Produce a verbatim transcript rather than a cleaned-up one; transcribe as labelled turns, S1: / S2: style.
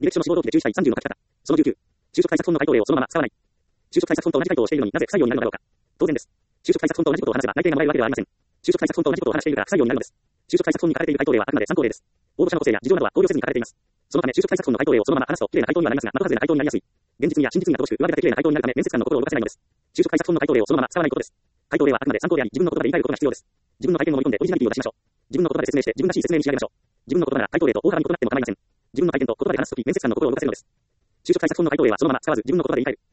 S1: 履歴書の志望動機でじゅういち対さんじゅうの書き方。そのじゅうきゅう。就職対策本の回答例をそのまま使わない。就職対策本と同じ回答をしているのになぜ不採用になるのだろうか。当然です。就職対策本と同じことを話せば内定がもらえるわけではありません。就職対策本と同じことを話しているから不採用になるのです。就職対策本に書かれている回答例はあくまで参考例です。応募者の個性や事情などは考慮せずに書かれています。そのため就職対策本の回答例をそのまま話すと綺麗な回答にはなりますが、的外れな回答になりやすい。現実味や真実味が乏しく、上辺だけ綺麗な回答になるため面接官の心を動かせないのです。就職対策本の回答例をそのまま使わないことです。回答例はあくまで参考であり、自分の言葉で言い換えることが必要です。自分の体験を盛り込んでオリジナリティを出しましょう。自分の言葉で説明して自分らしい説明に仕上げましょう。自分の言葉なら回答例と大幅に異なっても構いません。自分の体験と言葉で話すとき面接官の心を動かせるのです。就職対策本の回答例はそのまま使わず自分の言葉で言い換える。